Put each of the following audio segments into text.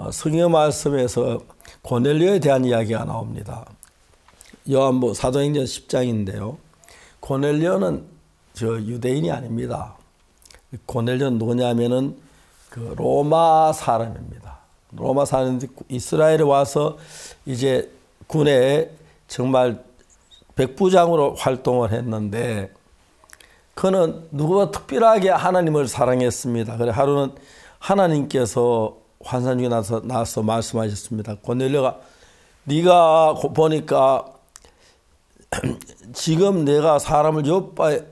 성경 말씀에서 고넬료에 대한 이야기가 나옵니다. 요한복음 사도행전 10장인데요. 고넬료는 유대인이 아닙니다. 고넬료는 누구냐면은 그 로마 사람입니다. 로마 사람인데 이스라엘에 와서 이제 군에 정말 백부장으로 활동을 했는데 그는 누구보다 특별하게 하나님을 사랑했습니다. 그래 하루는 하나님께서 환상 중에 나서 말씀하셨습니다. 고넬료가 네가 보니까 지금 내가 사람을 요바에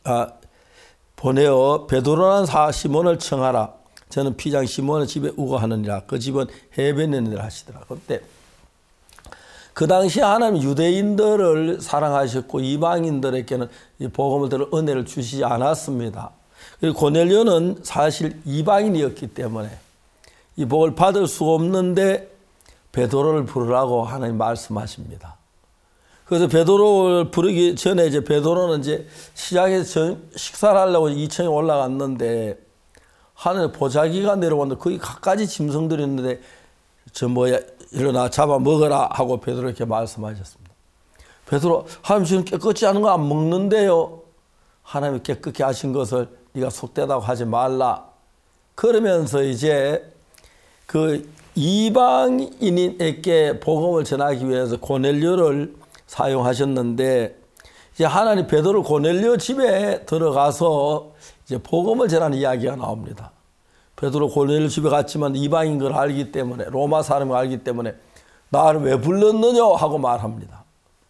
보내어 베드로라는 시몬을 청하라. 저는 피장 시몬의 집에 우거하느니라. 그 집은 해변에 있느니라 하시더라. 그때 그 당시에 하나님 유대인들을 사랑하셨고 이방인들에게는 이 복음을 들을 은혜를 주시지 않았습니다. 그리고 고넬료는 사실 이방인이었기 때문에 이 복을 받을 수 없는데 베드로를 부르라고 하나님 말씀하십니다. 그래서 베드로를 부르기 전에 이제 베드로는 이제 시장에서 식사를 하려고 2층에 올라갔는데 하늘에 보자기가 내려오는데 거기 갖가지 짐승들이 있는데 일어나 잡아 먹어라 하고 베드로에게 말씀하셨습니다. 베드로, 하나님 지금 깨끗이 하는 거 안 먹는데요. 하나님이 깨끗게 하신 것을 네가 속되다고 하지 말라. 그러면서 이제 그 이방인에게 복음을 전하기 위해서 고넬료를 사용하셨는데 이제 하나님 베드로 고넬료 집에 들어가서 이제 복음을 전하는 이야기가 나옵니다. 베드로 고넬료 집에 갔지만 이방인 걸 알기 때문에 로마 사람을 알기 때문에 나를 왜 불렀느냐 하고 말합니다.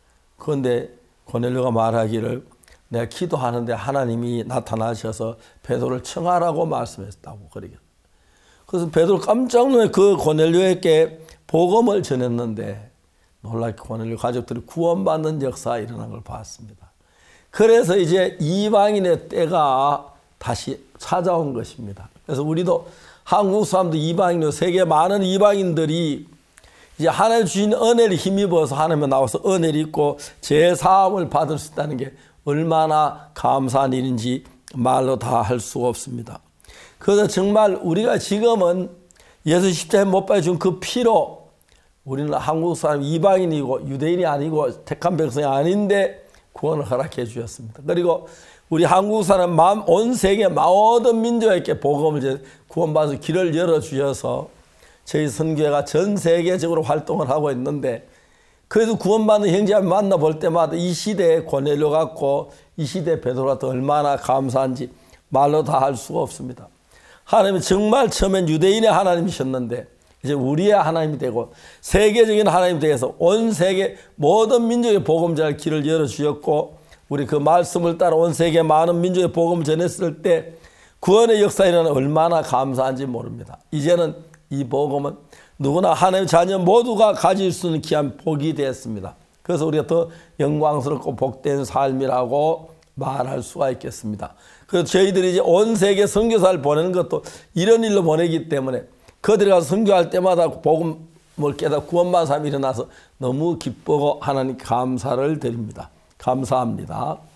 그런데 고넬료가 말하기를 내가 기도하는데 하나님이 나타나셔서 베드로를 청하라고 말씀했다고 그러겠어요. 그래서 베드로 깜짝 놀래 그 고넬료에게 복음을 전했는데 놀랍게 고넬료 가족들이 구원받는 역사가 일어난 걸 봤습니다. 그래서 이제 이방인의 때가 다시 찾아온 것입니다. 그래서 우리도 한국 사람도 이방인이고 세계 많은 이방인들이 이제 하나님 주신 은혜를 힘입어서 하나님에 나와서 은혜를 입고 제사함을 받을 수 있다는 게 얼마나 감사한 일인지 말로 다 할 수가 없습니다. 그래서 정말 우리가 지금은 예수 십자가에 못 박아준 그 피로 우리는 한국 사람 이방인이고 유대인이 아니고 택한 백성이 아닌데 구원을 허락해 주셨습니다. 그리고 우리 한국 사람 온 세계 모든 민족에게 복음을 구원받아서 길을 열어주셔서 저희 선교회가 전 세계적으로 활동을 하고 있는데 그래도 구원받는 형제를 만나볼 때마다 이 시대에 고넬료 같고 이 시대에 베드로 같은 얼마나 감사한지 말로 다 할 수가 없습니다. 하나님은 정말 처음엔 유대인의 하나님이셨는데 이제 우리의 하나님이 되고 세계적인 하나님이 되어서 온 세계 모든 민족의 복음 전할 길을 열어주셨고 우리 그 말씀을 따라 온 세계 많은 민족의 복음을 전했을 때 구원의 역사에는 얼마나 감사한지 모릅니다. 이제는 이 복음은 누구나 하나님의 자녀 모두가 가질 수 있는 귀한 복이 되었습니다. 그래서 우리가 더 영광스럽고 복된 삶이라고 말할 수가 있겠습니다. 그래서 저희들이 이제 온 세계 선교사를 보내는 것도 이런 일로 보내기 때문에 그들이 가서 선교할 때마다 복음을 깨닫고 구원받은 사람이 일어나서 너무 기쁘고 하나님 감사를 드립니다. 감사합니다.